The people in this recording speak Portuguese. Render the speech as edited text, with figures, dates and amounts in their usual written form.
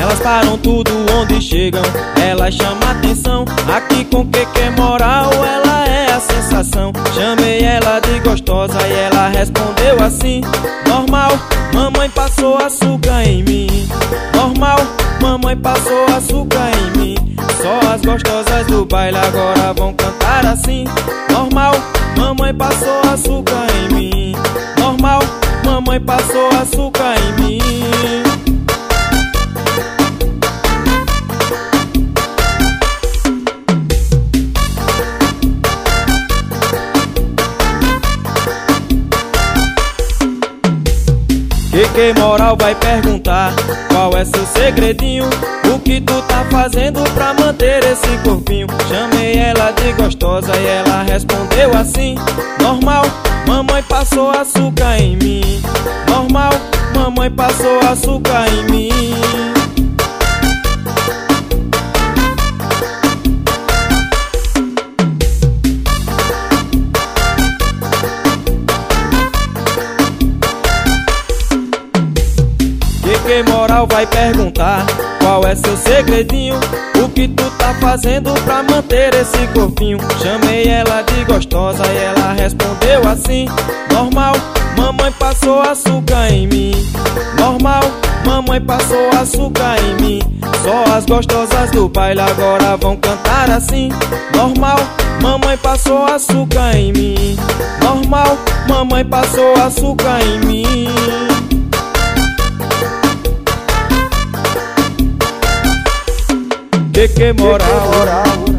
Elas param tudo onde chegam, elas chamam atenção. Aqui com que moral, ela é a sensação. Chamei ela de gostosa e ela respondeu assim: normal, mamãe passou açúcar em mim. Normal, mamãe passou açúcar em mim. Só as gostosas do baile agora vão cantar assim: normal, mamãe passou açúcar em mim. Normal, mamãe passou açúcar em mim. Que moral vai perguntar qual é seu segredinho, o que tu tá fazendo pra manter esse corpinho. Chamei ela de gostosa e ela respondeu assim: normal, mamãe passou açúcar em mim. Normal, mamãe passou açúcar em mim. Que moral vai perguntar qual é seu segredinho, o que tu tá fazendo pra manter esse corpinho. Chamei ela de gostosa e ela respondeu assim: normal, mamãe passou açúcar em mim. Normal, mamãe passou açúcar em mim. Só as gostosas do baile agora vão cantar assim: normal, mamãe passou açúcar em mim. Normal, mamãe passou açúcar em mim. Que moral.